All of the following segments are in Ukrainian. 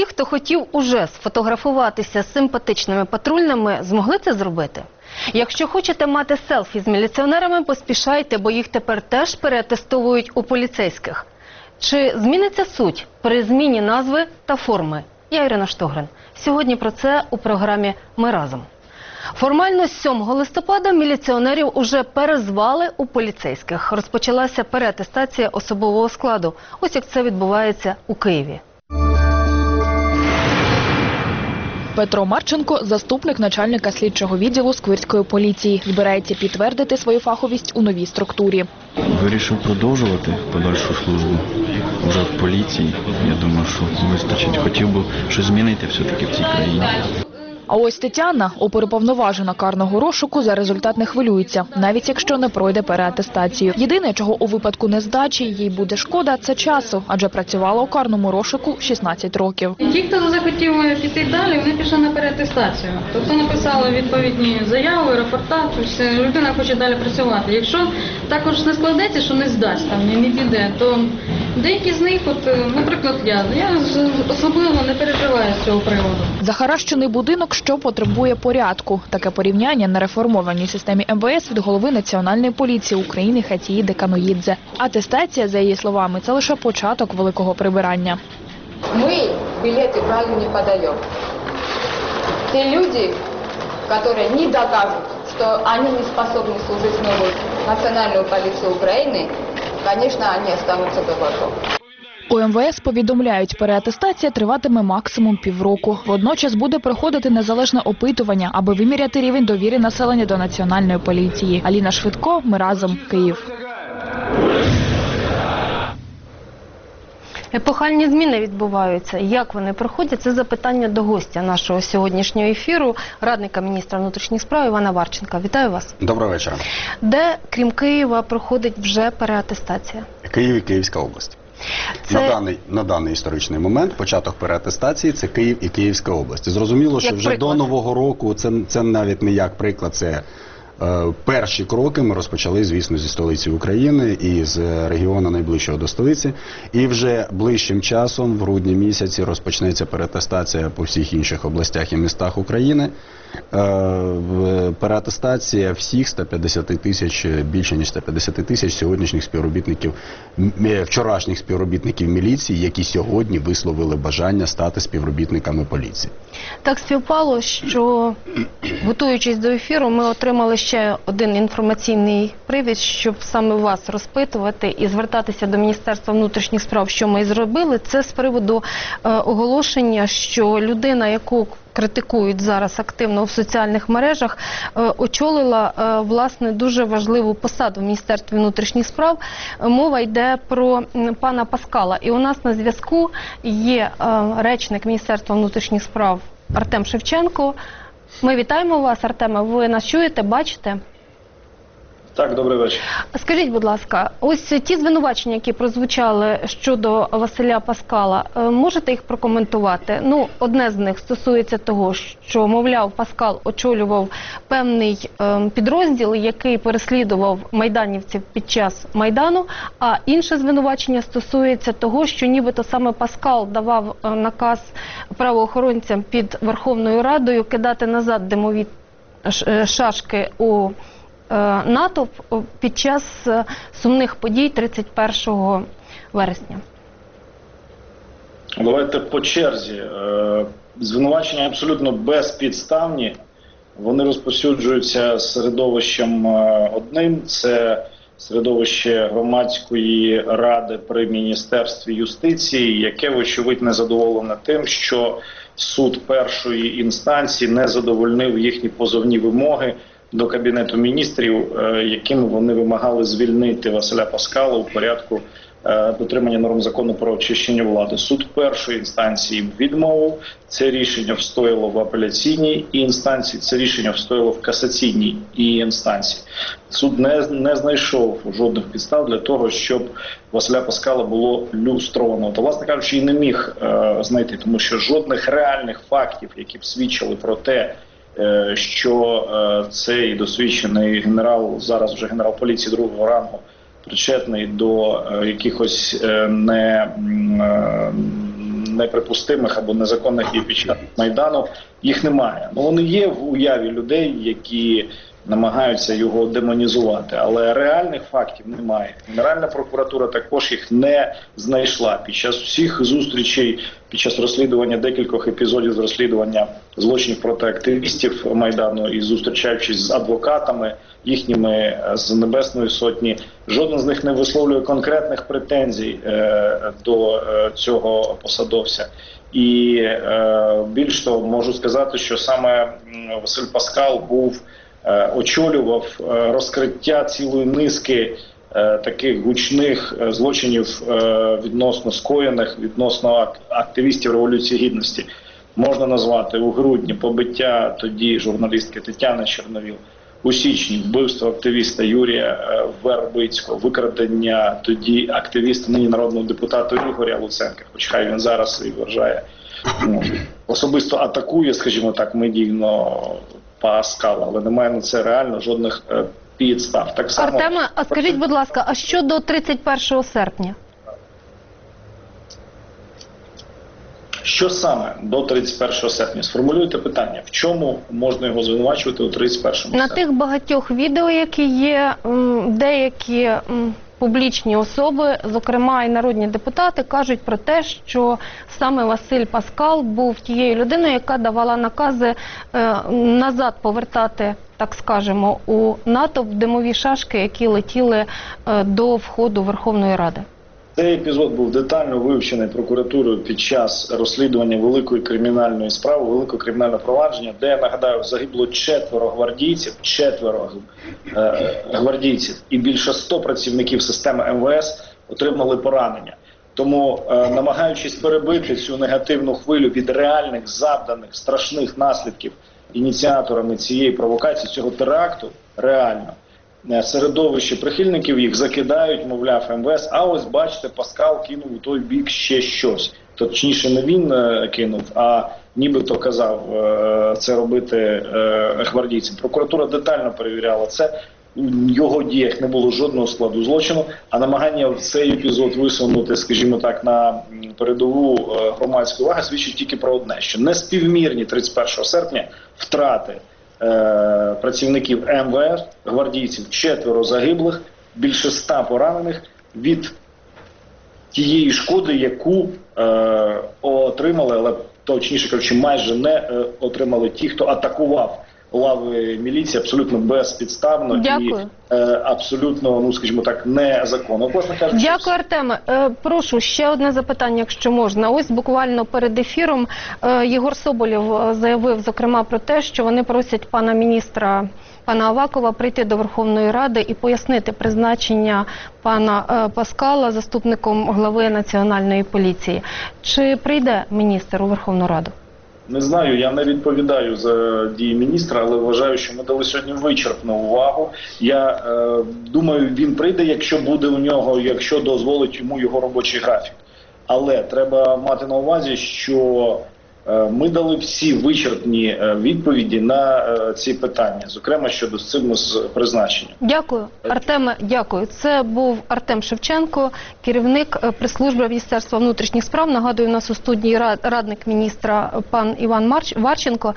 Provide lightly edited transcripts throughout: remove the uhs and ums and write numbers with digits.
хто хотів уже сфотографуватися з симпатичними патрульними, змогли це зробити? Якщо хочете мати селфі з міліціонерами, поспішайте, бо їх тепер теж переатестовують у поліцейських. Чи зміниться суть при зміні назви та форми? Я Ірина Штогрин. Сьогодні про це у програмі «Ми разом». Формально з 7 листопада міліціонерів уже перезвали у поліцейських. Розпочалася переатестація особового складу. Ось як це відбувається у Києві. Петро Марченко – заступник начальника слідчого відділу Сквирської поліції. Збирається підтвердити свою фаховість у новій структурі. Вирішив продовжувати подальшу службу вже в поліції. Я думаю, що вистачить. Хотів би щось змінити все-таки в цій країні. А ось Тетяна, оперуповноважена карного розшуку, за результат не хвилюється, навіть якщо не пройде переатестацію. Єдине, чого у випадку нездачі їй буде шкода – це часу, адже працювала у карному розшуку 16 років. Ті, хто захотів піти далі, вони пішли на переатестацію. Тобто написали відповідні заяви, рапорта, тобто людина хоче далі працювати. Якщо також не складеться, що не здасть, не піде, то деякі з них, наприклад, я особливо не переживаю з цього приводу. Захаращений будинок, що потребує порядку. Таке порівняння на реформованій системі МВС від голови Національної поліції України Хатії Каноїдзе. Атестація, за її словами, це лише початок великого прибирання. Ми білети Врагу не подаємо. Ті люди, які не докажуть, що вони не способні служити нову Національну поліцію України, звісно, вони залишаться без боргов. У МВС повідомляють, переатестація триватиме максимум півроку. Водночас буде проходити незалежне опитування, аби виміряти рівень довіри населення до Національної поліції. Аліна Швидко, «Ми разом», Київ. Епохальні зміни відбуваються. Як вони проходять? Це запитання до гостя нашого сьогоднішнього ефіру, радника міністра внутрішніх справ Івана Варченка. Вітаю вас. Доброго вечора. Де, крім Києва, проходить вже переатестація? Київ і Київська область. На даний історичний момент початок переатестації – це Київ і Київська область. Зрозуміло, що вже до Нового року, це навіть не як приклад, це перші кроки ми розпочали, звісно, зі столиці України і з регіону найближчого до столиці. І вже ближчим часом, в грудні місяці, розпочнеться переатестація по всіх інших областях і містах України. Переатестація всіх 150 тисяч, більше ніж 150 тисяч сьогоднішніх співробітників, вчорашніх співробітників міліції, які сьогодні висловили бажання стати співробітниками поліції. Так співпало, що, готуючись до ефіру, ми отримали ще один інформаційний привід, щоб саме вас розпитувати і звертатися до Міністерства внутрішніх справ, що ми і зробили. Це з приводу оголошення, що людина, яку критикують зараз активно в соціальних мережах, очолила, власне, дуже важливу посаду в Міністерстві внутрішніх справ. Мова йде про пана Паскала. І у нас на зв'язку є речник Міністерства внутрішніх справ Артем Шевченко. Ми вітаємо вас, Артеме. Ви нас чуєте, бачите? Так, добрий вечір. Скажіть, будь ласка, ось ті звинувачення, які прозвучали щодо Василя Паскала, можете їх прокоментувати? Ну, одне з них стосується того, що, мовляв, Паскал очолював певний підрозділ, який переслідував майданівців під час Майдану, а інше звинувачення стосується того, що нібито саме Паскал давав наказ правоохоронцям під Верховною Радою кидати назад димові шашки у натовп під час сумних подій 31 вересня. Давайте по черзі. Звинувачення абсолютно безпідставні. Вони розповсюджуються середовищем одним. Це середовище громадської ради при Міністерстві юстиції, яке, вочевидь, незадоволене тим, що суд першої інстанції не задовольнив їхні позовні вимоги до Кабінету міністрів, якими вони вимагали звільнити Василя Паскала у порядку дотримання норм закону про очищення влади. Суд першої інстанції відмовив, це рішення встояло в апеляційній інстанції, це рішення встояло в касаційній інстанції. Суд не знайшов жодних підстав для того, щоб Василя Паскала було люстровано. Та, власне кажучи, і не міг знайти, тому що жодних реальних фактів, які б свідчили про те, що цей досвідчений генерал, зараз вже генерал поліції другого рангу, неприпустимих або незаконних дій під час Майдану, їх немає. Ну, вони є в уяві людей, які намагаються його демонізувати, але реальних фактів немає. Генеральна прокуратура також їх не знайшла. Під час всіх зустрічей, під час розслідування декількох епізодів з розслідування злочинів проти активістів Майдану і зустрічаючись з адвокатами їхніми з Небесної Сотні, жоден з них не висловлює конкретних претензій до цього посадовця. І більш того, можу сказати, що саме Василь Паскал очолював розкриття цілої низки таких гучних злочинів відносно скоєних, відносно активістів Революції Гідності. Можна назвати у грудні побиття тоді журналістки Тетяни Чорновіл, у січні вбивство активіста Юрія Вербицького, викрадення тоді активіста, нині народного депутата Ігоря Луценка, хоч хай він зараз і вважає, особисто атакує, скажімо так, медійно Паскала, але немає на це реально жодних підстав. Так само... Артеме, а скажіть, будь ласка, а що до 31 серпня? Що саме до 31 серпня? Сформулюйте питання. В чому можна його звинувачувати у 31 серпня? На тих багатьох відео, які є, деякі публічні особи, зокрема і народні депутати, кажуть про те, що саме Василь Паскал був тією людиною, яка давала накази назад повертати, так скажемо, у натовп димові шашки, які летіли до входу Верховної Ради. Цей епізод був детально вивчений прокуратурою під час розслідування великої кримінальної справи, великого кримінального провадження, де, я нагадаю, загибло 4 гвардійців і більше 100 працівників системи МВС отримали поранення. Тому, намагаючись перебити цю негативну хвилю від реальних, завданих, страшних наслідків ініціаторами цієї провокації, цього теракту, реально, середовище прихильників їх закидають, мовляв, МВС, а ось, бачите, Паскал кинув у той бік ще щось. Точніше, не він кинув, а нібито казав це робити гвардійцям. Прокуратура детально перевіряла це. У його діях не було жодного складу злочину, а намагання в цей епізод висунути, скажімо так, на передову громадської уваги свідчить тільки про одне, що неспівмірні 31 серпня втрати працівників МВС, гвардійців, 4 загиблих, більше 100 поранених від тієї шкоди, яку отримали, але точніше кажучи, майже не отримали ті, хто атакував лави міліції абсолютно безпідставно. Дякую. І абсолютно, ну скажімо так, незаконно. Дякую, Артеме. Прошу, ще одне запитання, якщо можна. Ось буквально перед ефіром Єгор Соболєв заявив, зокрема, про те, що вони просять пана міністра, пана Авакова, прийти до Верховної Ради і пояснити призначення пана Паскала заступником глави Національної поліції. Чи прийде міністр у Верховну Раду? Не знаю, я не відповідаю за дії міністра, але вважаю, що ми дали сьогодні вичерпну увагу. Я думаю, він прийде, якщо буде у нього, якщо дозволить йому його робочий графік. Але треба мати на увазі, що ми дали всі вичерпні відповіді на ці питання, зокрема щодо з призначення. Дякую, Артеме, дякую. Це був Артем Шевченко, керівник прес-служби Міністерства внутрішніх справ. Нагадую, у нас у студії радник міністра пан Іван Варченко.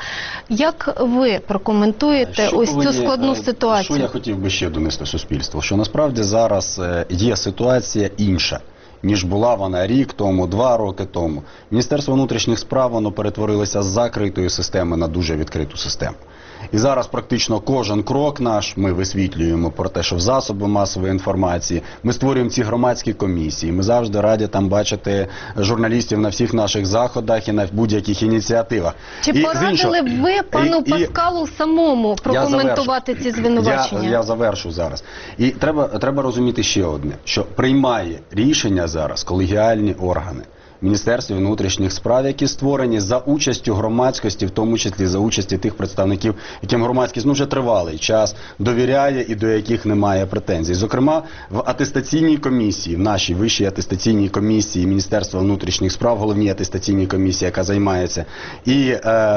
Як ви прокоментуєте цю складну ситуацію? Що я хотів би ще донести суспільству? Що насправді зараз є ситуація інша, ніж була вона рік тому, 2 роки тому. Міністерство внутрішніх справ, воно перетворилося з закритої системи на дуже відкриту систему. І зараз практично кожен крок наш ми висвітлюємо про те, що в засоби масової інформації ми створюємо ці громадські комісії. Ми завжди раді там бачити журналістів на всіх наших заходах і на будь-яких ініціативах. Чи порадили б ви пану Паскалу самому прокоментувати ці звинувачення? Я завершу зараз. І треба розуміти ще одне, що приймає рішення зараз колегіальні органи. Міністерстві внутрішніх справ, які створені за участю громадськості, в тому числі за участі тих представників, яким громадськість вже тривалий час довіряє і до яких немає претензій. Зокрема, в атестаційній комісії, в нашій вищій атестаційній комісії Міністерства внутрішніх справ, головній атестаційній комісії, яка займається і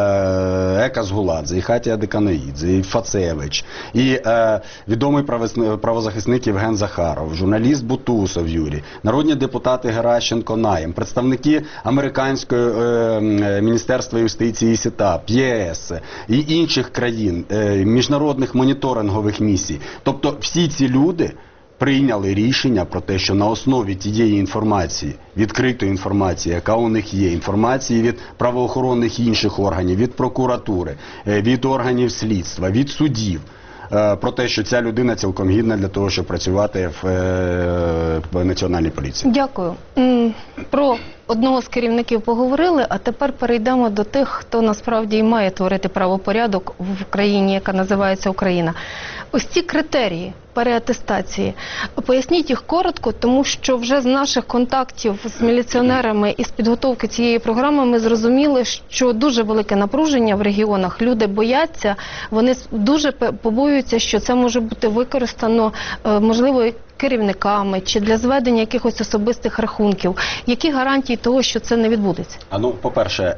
Ека Згуладзе, і Хатія Деканоїдзе, і Фацевич, і відомий правозахисник Євген Захаров, журналіст Бутусов Юрій, народні депутати Геращенко Наєм, представник представники американського Міністерства юстиції СІТАП, ЄС і інших країн, міжнародних моніторингових місій. Тобто всі ці люди прийняли рішення про те, що на основі тієї інформації, відкритої інформації, яка у них є, інформації від правоохоронних і інших органів, від прокуратури, від органів слідства, від судів, про те, що ця людина цілком гідна для того, щоб працювати в Національній поліції. Дякую. Про одного з керівників поговорили, а тепер перейдемо до тих, хто насправді і має творити правопорядок в країні, яка називається Україна. Ось ці критерії переатестації. Поясніть їх коротко, тому що вже з наших контактів з міліціонерами і з підготовки цієї програми ми зрозуміли, що дуже велике напруження в регіонах. Люди бояться, вони дуже побоюються, що це може бути використано, можливо, керівниками чи для зведення якихось особистих рахунків. Які гарантії того, що це не відбудеться? По-перше,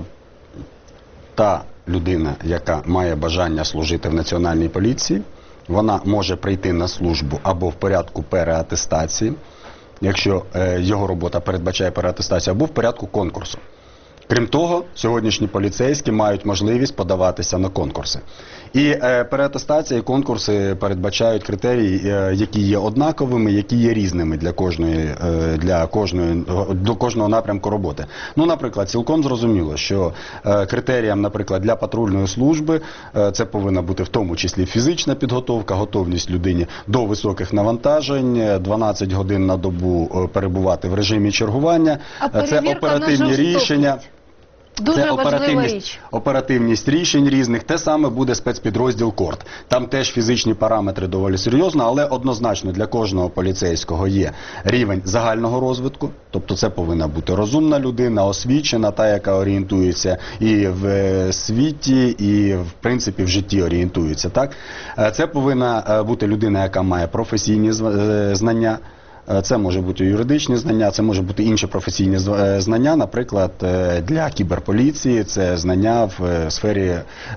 та людина, яка має бажання служити в Національній поліції, вона може прийти на службу або в порядку переатестації, якщо його робота передбачає переатестацію, або в порядку конкурсу. Крім того, сьогоднішні поліцейські мають можливість подаватися на конкурси. І переатестація і конкурси передбачають критерії, які є однаковими, які є різними до кожного напрямку роботи. Наприклад, цілком зрозуміло, що критеріям, наприклад, для патрульної служби це повинна бути в тому числі фізична підготовка, готовність людині до високих навантажень, 12 годин на добу перебувати в режимі чергування, це оперативні рішення. Дуже важлива річ. Оперативність рішень різних. Те саме буде спецпідрозділ КОРД. Там теж фізичні параметри доволі серйозно, але однозначно для кожного поліцейського є рівень загального розвитку. Тобто це повинна бути розумна людина, освічена, та, яка орієнтується і в світі, і в принципі в житті орієнтується. Так? Це повинна бути людина, яка має професійні знання. Це може бути юридичні знання, це може бути інші професійні знання, наприклад, для кіберполіції, це знання в сфері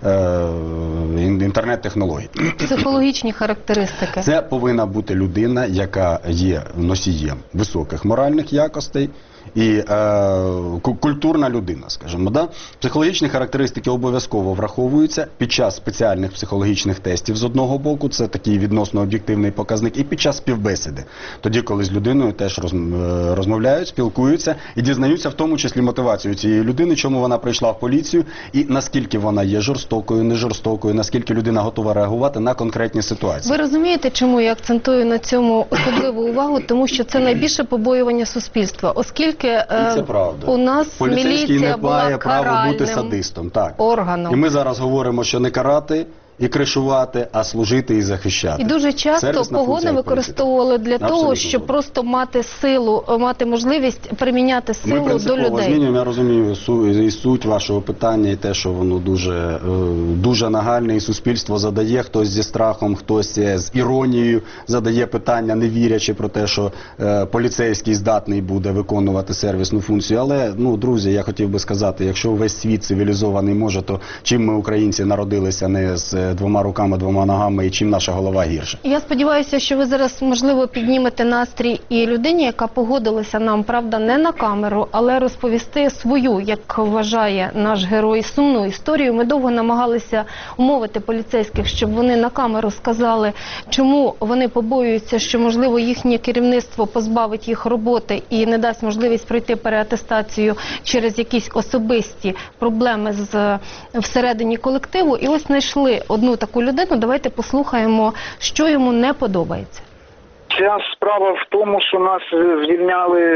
інтернет-технологій. Психологічні характеристики. Це повинна бути людина, яка є носієм високих моральних якостей і культурна людина, скажімо. Да? Психологічні характеристики обов'язково враховуються під час спеціальних психологічних тестів з одного боку, це такий відносно об'єктивний показник, і під час співбесіди. Тоді, коли з людиною теж розмовляють, спілкуються і дізнаються в тому числі мотивацію цієї людини, чому вона прийшла в поліцію і наскільки вона є жорстокою, не жорстокою, наскільки людина готова реагувати на конкретні ситуації. Ви розумієте, чому я акцентую на цьому особливу увагу? Тому що це найбільше побоювання суспільства, оскільки у нас міліція була каральним органом. І ми зараз говоримо, що не карати і кришувати, а служити і захищати. І дуже часто погони використовували для того, щоб просто мати силу, мати можливість приміняти силу до людей. Змінюємо, я розумію і суть вашого питання, і те, що воно дуже нагальне, і суспільство задає, хтось зі страхом, хтось з іронією задає питання, не вірячи про те, що поліцейський здатний буде виконувати сервісну функцію. Але, друзі, я хотів би сказати, якщо весь світ цивілізований може, то чим ми, українці, народилися не з двома руками, двома ногами, і чим наша голова гірше. Я сподіваюся, що ви зараз, можливо, піднімете настрій і людині, яка погодилася нам, правда, не на камеру, але розповісти свою, як вважає наш герой, сумну історію. Ми довго намагалися умовити поліцейських, щоб вони на камеру сказали, чому вони побоюються, що, можливо, їхнє керівництво позбавить їх роботи і не дасть можливість пройти переатестацію через якісь особисті проблеми всередині колективу. І ось знайшли одну таку людину, давайте послухаємо, що йому не подобається. Ця справа в тому, що нас звільняли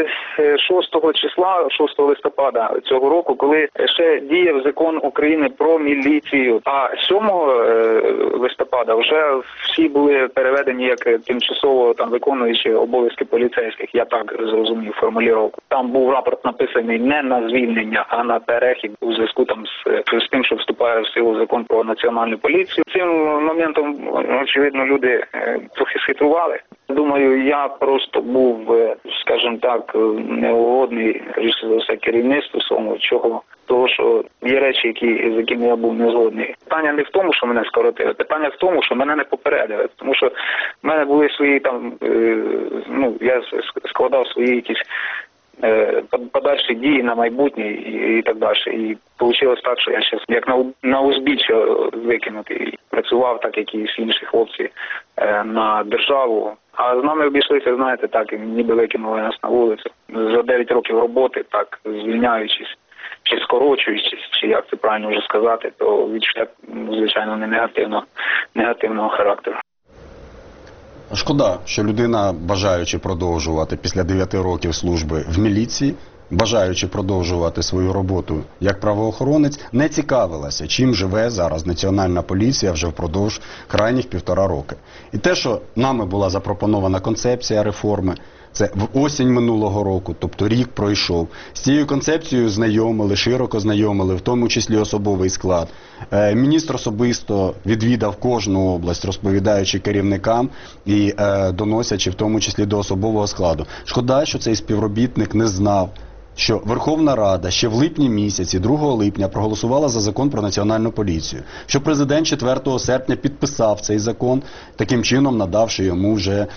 6 листопада цього року, коли ще діяв закон України про міліцію. А 7 листопада вже всі були переведені як тимчасово виконуючі обов'язки поліцейських. Я так зрозумів формулювання. Там був рапорт написаний не на звільнення, а на перехід у зв'язку з тим, що вступає в силу закон про національну поліцію. Цим моментом, очевидно, люди трохи схитрували. Думаю, я просто був, скажімо так, неугодний за все керівництву своєму, того, що є речі, з якими я був не згодний. Питання не в тому, що мене скоротили, питання в тому, що мене не попередили. Тому що в мене були свої я складав свої якісь подальші дії на майбутнє і так далі. І вийшло так, що я зараз як на узбіччя викинутий. Працював так, як і всі інші хлопці, на державу. А з нами обійшлися, знаєте, так, ніби викинули нас на вулицю. За 9 років роботи, так, звільняючись, чи скорочуючись, чи як це правильно вже сказати, то відчуття, звичайно, не негативного характеру. Шкода, що людина, бажаючи продовжувати після 9 років служби в міліції, бажаючи продовжувати свою роботу як правоохоронець, не цікавилася, чим живе зараз Національна поліція вже впродовж крайніх 1,5 роки. І те, що нами була запропонована концепція реформи, це в осінь минулого року, тобто рік пройшов. З цією концепцією знайомили, широко знайомили, в тому числі особовий склад. Міністр особисто відвідав кожну область, розповідаючи керівникам і доносячи в тому числі до особового складу. Шкода, що цей співробітник не знав, що Верховна Рада ще в липні місяці, 2 липня, проголосувала за закон про Національну поліцію, що президент 4 серпня підписав цей закон, таким чином надавши йому вже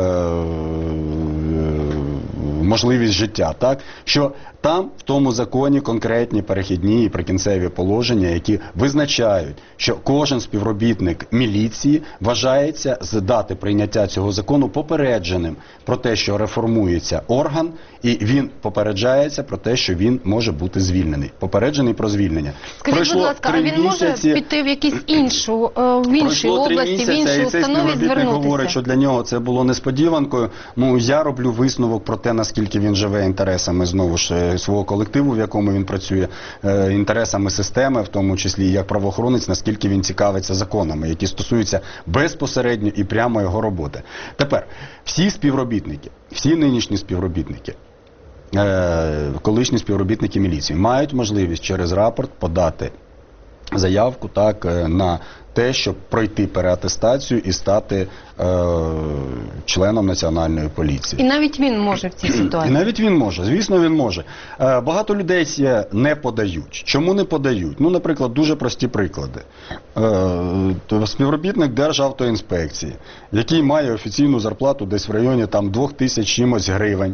можливість життя, так? Що там в тому законі конкретні перехідні і прикінцеві положення, які визначають, що кожен співробітник міліції вважається з дати прийняття цього закону попередженим про те, що реформується орган, і він попереджається про те, що він може бути звільнений. Попереджений про звільнення. Скажіть, будь ласка, а він може піти в якусь іншу, в іншій області, в іншій установі звернутися? Говорить, що для нього це було несподіванкою. Ну, я роблю висновок про те, наскільки він живе інтересами, знову ж, свого колективу, в якому він працює, інтересами системи, в тому числі як правоохоронець, наскільки він цікавиться законами, які стосуються безпосередньо і прямо його роботи. Тепер, всі співробітники, всі нинішні співробітники, колишні співробітники міліції мають можливість через рапорт подати заявку так, на те, щоб пройти переатестацію і стати членом Національної поліції. І навіть він може в цій ситуації? І навіть він може, звісно, він може. Багато людей не подають. Чому не подають? Ну, наприклад, дуже прості приклади. Співробітник Державтоінспекції, який має офіційну зарплату десь в районі там 2000 чимось гривень.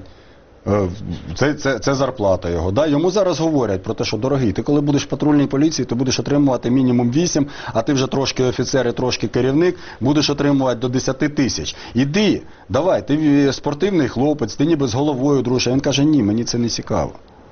Це зарплата його. Да? Йому зараз говорять про те, що, дорогий, ти коли будеш в патрульній поліції, ти будеш отримувати мінімум 8, а ти вже трошки офіцер і трошки керівник, будеш отримувати до 10 тисяч. Іди, давай, ти спортивний хлопець, ти ніби з головою дружиш. А він каже, ні, мені це не цікаво.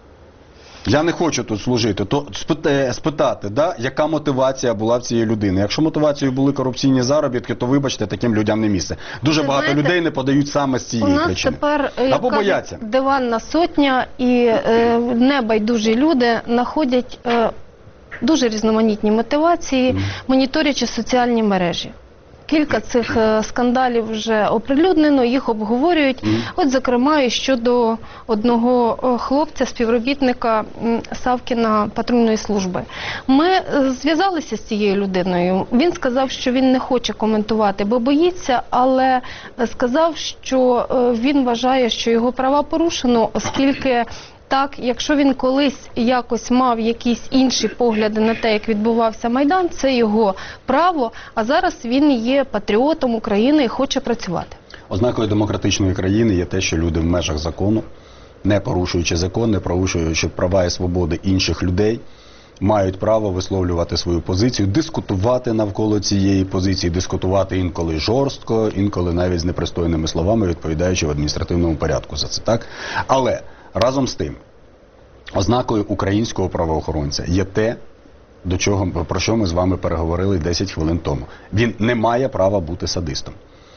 Я не хочу тут служити. То спитати, да, яка мотивація була в цієї людини. Якщо мотивацією були корупційні заробітки, то вибачте, таким людям не місце. Дуже багато людей не подають саме з цієї причини. У нас тепер, або бояться. Диванна сотня і небайдужі люди знаходять дуже різноманітні мотивації, моніторячи соціальні мережі. Кілька цих скандалів вже оприлюднено, їх обговорюють. От, зокрема, і щодо одного хлопця, співробітника Савкіна патрульної служби. Ми зв'язалися з цією людиною. Він сказав, що він не хоче коментувати, бо боїться, але сказав, що він вважає, що його права порушено, оскільки так, якщо він колись якось мав якісь інші погляди на те, як відбувався Майдан, це його право, а зараз він є патріотом України і хоче працювати. Ознакою демократичної країни є те, що люди в межах закону, не порушуючи закон, не порушуючи права і свободи інших людей, мають право висловлювати свою позицію, дискутувати навколо цієї позиції, дискутувати інколи жорстко, інколи навіть з непристойними словами, відповідаючи в адміністративному порядку за це. Так? Але разом з тим, ознакою українського правоохоронця є те, про що ми з вами переговорили 10 хвилин тому. Він не має права бути садистом.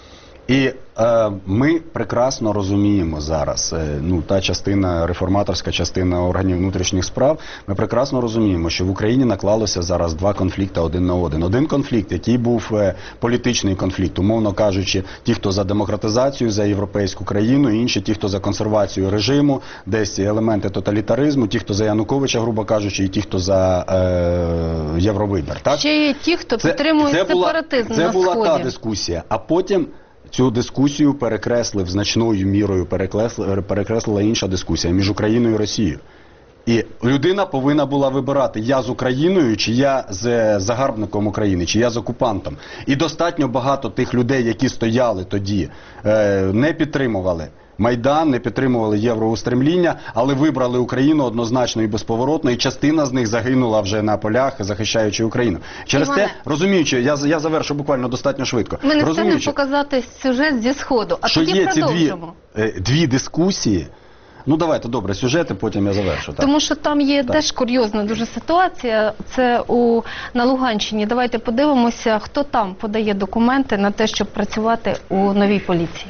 І ми прекрасно розуміємо зараз, та частина, реформаторська частина органів внутрішніх справ, ми прекрасно розуміємо, що в Україні наклалося зараз 2 конфлікти один на один. Один конфлікт, який був політичний конфлікт, умовно кажучи, ті, хто за демократизацію, за європейську країну, інші, ті, хто за консервацію режиму, десь елементи тоталітаризму, ті, хто за Януковича, грубо кажучи, і ті, хто за Євровибір. Так? Ще є ті, хто підтримує сепаратизм на Сході. Це була та дискусія. А потім цю дискусію перекреслив, значною мірою перекреслила інша дискусія між Україною і Росією. І людина повинна була вибирати, я з Україною, чи я з загарбником України, чи я з окупантом. І достатньо багато тих людей, які стояли тоді, не підтримували Майдан, не підтримували євроустремління, але вибрали Україну однозначно і безповоротно, і частина з них загинула вже на полях, захищаючи Україну. Через те, розуміючи, я завершу буквально достатньо швидко. Ми не встигнемо показати сюжет зі Сходу, а тоді продовжимо. Дві дискусії. Ну, давайте, добре, сюжети, потім я завершу. Так. Тому що там є теж курйозна дуже ситуація. Це на Луганщині. Давайте подивимося, хто там подає документи на те, щоб працювати у новій поліції.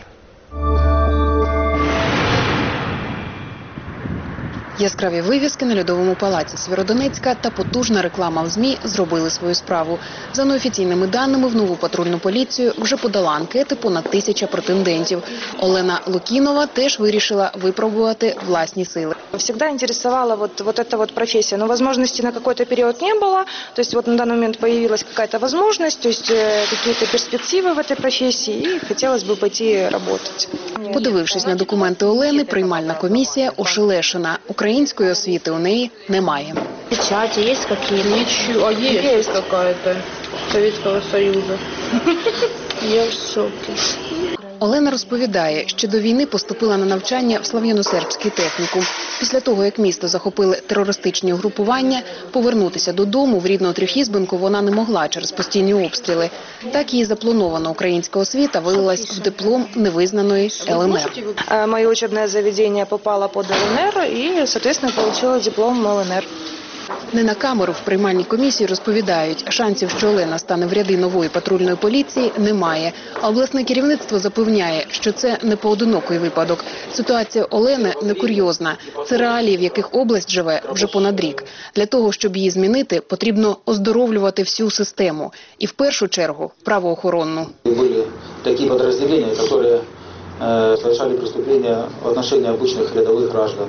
Яскраві вивіски на Льодовому палаці Сєвєродонецька та потужна реклама в ЗМІ зробили свою справу. За неофіційними даними, в нову патрульну поліцію вже подала анкети понад 1000 претендентів. Олена Лукінова теж вирішила випробувати власні сили. Всегда интересовала вот эта профессия, но возможности на какой-то период не было. То есть вот на данный момент появилась какая-то возможность, то есть какие-то перспективы в этой профессии, и хотелось бы пойти работать. Подивившись на документи Олени, приймальна комісія ошелешена. Української освіти у неї немає. Печати есть какие-то? Ничего, а есть какая-то Советского Союза. Я в шоке. Олена розповідає, що до війни поступила на навчання в Слов'яно-Сербський технікум. Після того, як місто захопили терористичні угрупування, повернутися додому в рідну Трьохізбинку вона не могла через постійні обстріли. Так її запланована українська освіта вилилась в диплом невизнаної ЛНР. Моє учебне заведення попало під ЛНР і, соответственно, отримала диплом ЛНР. Не на камеру в приймальній комісії розповідають, шансів, що Олена стане в ряди нової патрульної поліції, немає. А обласне керівництво запевняє, що це не поодинокий випадок. Ситуація Олени не курйозна. Це реалії, в яких область живе вже понад рік. Для того, щоб її змінити, потрібно оздоровлювати всю систему. І в першу чергу правоохоронну. Були такі підрозділення, які совершали преступлення в отношении обычных рядовых граждан.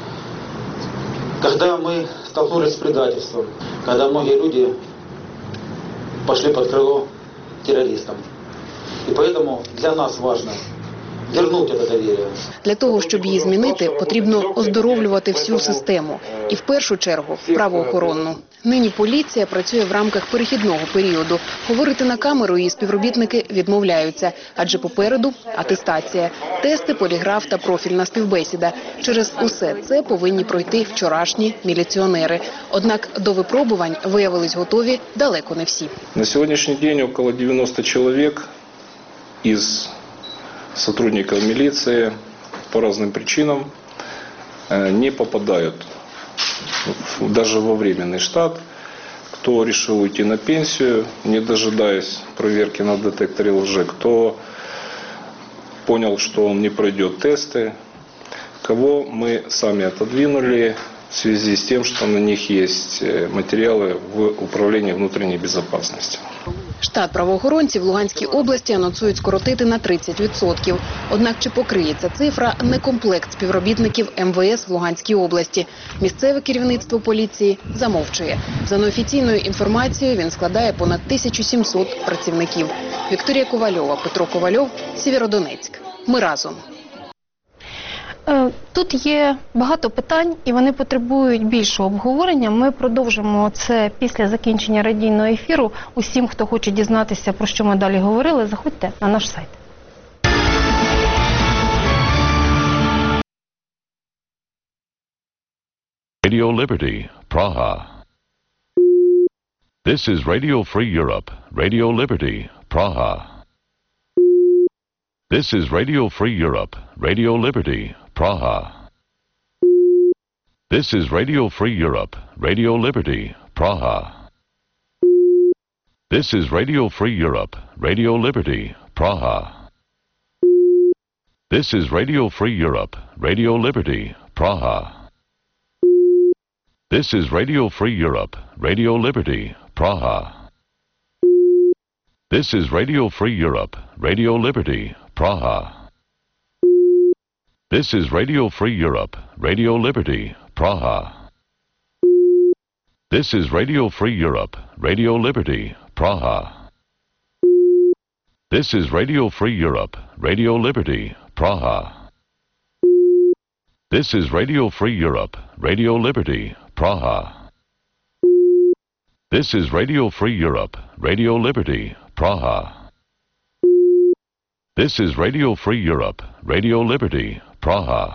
Когда мы столкнулись с предательством, когда многие люди пошли под крыло террористам. И поэтому для нас важно вернуть это доверие. Для того, щоб її змінити, потрібно оздоровлювати всю систему. І в першу чергу правоохоронну. Нині поліція працює в рамках перехідного періоду. Говорити на камеру її співробітники відмовляються, адже попереду атестація, тести, поліграф та профільна співбесіда. Через усе це повинні пройти вчорашні міліціонери. Однак до випробувань виявились готові далеко не всі. На сьогоднішній день около 90 чоловік із сотрудников милиции по разным причинам не попадают даже во временный штат. Кто решил уйти на пенсию, не дожидаясь проверки на детекторе лжи, кто понял, что он не пройдет тесты, кого мы сами отодвинули в связи с тем, что на них есть материалы в управлении внутренней безопасности. Штат правоохоронців в Луганській області анонсують скоротити на 30%. Однак чи покриє ця цифра не комплект співробітників МВС в Луганській області? Місцеве керівництво поліції замовчує. За неофіційною інформацією, він складає понад 1700 працівників. Вікторія Ковальова, Петро Ковальов, Сєвєродонецьк. Ми разом. Тут є багато питань, і вони потребують більшого обговорення. Ми продовжимо це після закінчення радійного ефіру. Усім, хто хоче дізнатися, про що ми далі говорили, заходьте на наш сайт. Radio Liberty, Praha. This is Radio Free Europe, Radio Liberty, Praha. This is Radio Free Europe, Radio Liberty, Praha. This is Radio Free Europe, Radio Liberty, Praha. This is Radio Free Europe, Radio Liberty, Praha. This is Radio Free Europe, Radio Liberty, Praha. This is Radio Free Europe, Radio Liberty, Praha. This is Radio Free Europe, Radio Liberty, Praha. This is Radio Free Europe, Radio Liberty, Praha. This is Radio Free Europe, Radio Liberty, Praha. This is Radio Free Europe, Radio Liberty, Praha. This is Radio Free Europe, Radio Liberty, Praha. This is Radio Free Europe, Radio Liberty, Praha. This is Radio Free Europe, Radio Liberty, Praha.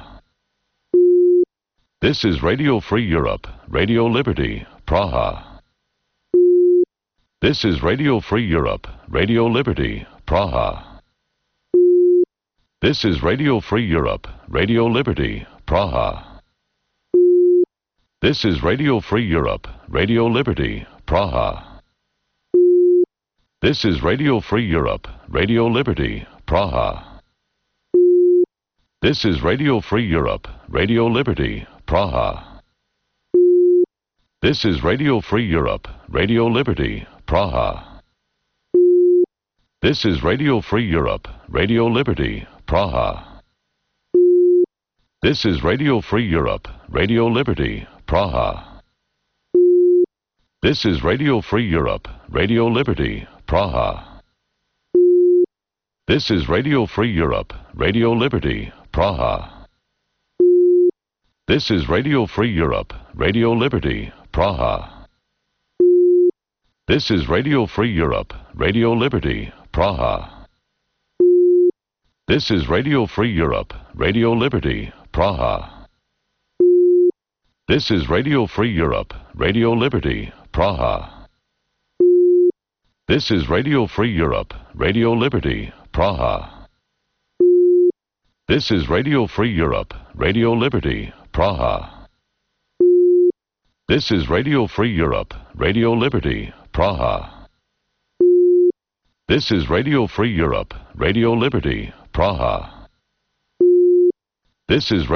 This is Radio Free Europe, Radio Liberty, Praha. This is Radio Free Europe, Radio Liberty, Praha. This is Radio Free Europe, Radio Liberty, Praha. This is Radio Free Europe, Radio Liberty, Praha. This is Radio Free Europe, Radio Liberty, Praha. This is Radio Free Europe, Radio Liberty, Praha. This is Radio Free Europe, Radio Liberty, Praha. This is Radio Free Europe, Radio Liberty, Praha. This is Radio Free Europe, Radio Liberty, Praha. This is Radio Free Europe, Radio Liberty, Praha. This is Radio Free Europe, Radio Liberty, Praha. This is Radio Free Europe, Radio Liberty, Praha. This is Radio Free Europe, Radio Liberty, Praha. This is Radio Free Europe, Radio Liberty, Praha. This is Radio Free Europe, Radio Liberty, Praha. This is Radio Free Europe, Radio Liberty, Praha. This is Radio Free Europe, Radio Liberty, Praha. This is Radio Free Europe, Radio Liberty, Praha. This is Radio Free Europe, Radio Liberty, Praha. This is